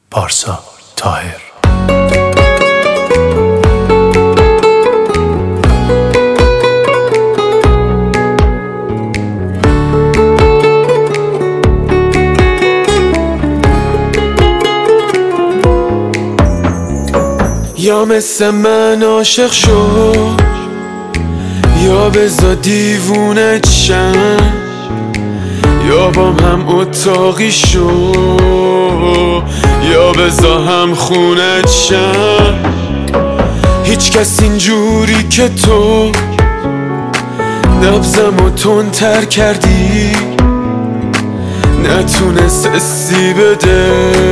پارسا طاهر. یا مثل من عاشق شو، یا بزا دیوونت شم، یا بام هم اتاقی شو، یا بزا هم خونت شم. هیچ کس اینجوری که تو نبضم و تندتر کردی نتونست حسی بده،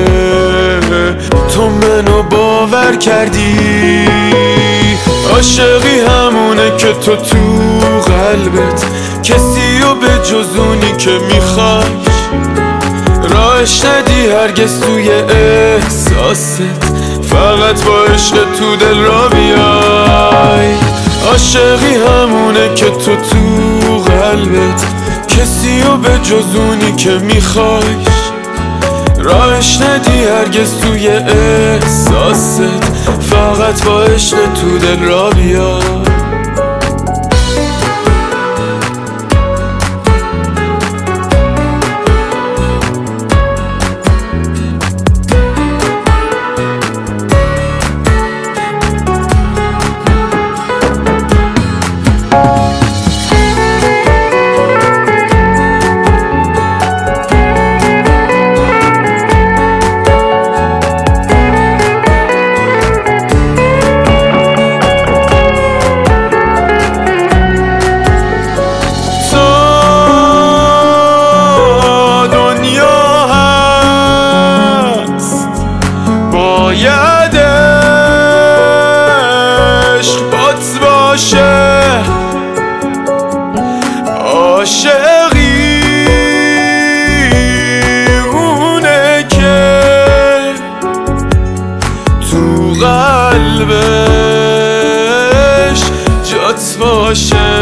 تو منو باور کردی. عاشقی همونه که تو قلبت کسی و به جز اونی که میخوایش راهش ندی هرگز توی احساست، فقط با عشق تو دل را بیای. عاشقی همونه که تو قلبت کسی و به جز اونی که میخوایش راهش ندی هرگز توی احساست، فقط با عشق تو دل را بیای. باید عشق بات باشه، عاشقی اونه که تو قلبش جات باشه.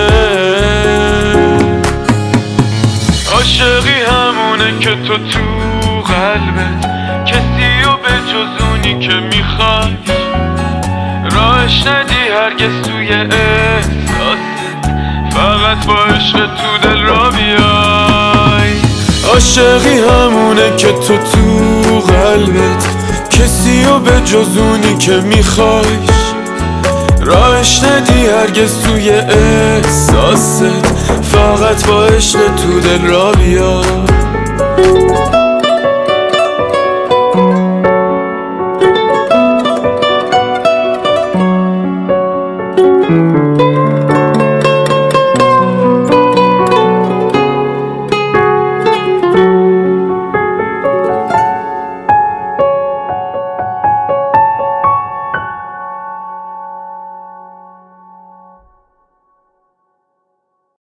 عاشقی همونه که تو قلبت کسی و به جز اونی که میخوایش راهش ندی هرگز توی احساست، فقط با عشق تو دل را بیای. عاشقی همونه که تو قلبت کسی و به جز اونی که میخوایش راهش ندی هرگز توی احساست، فقط با عشق تو دل را بیای.